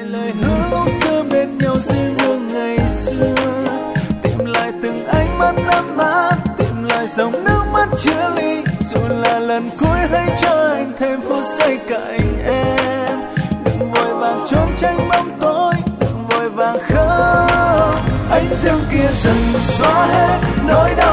lời hứa lúc xưa bên nhau duyên hương ngày xưa, tìm lại từng ánh mắt ấm áp, tìm lại dòng nước mắt chia ly, dù là lần cuối hãy cho anh thêm phút giây cạnh em. Đừng vội vàng trốn tránh bóng tối, đừng vội vàng khóc, ánh dương kia dần xóa hết nỗi đau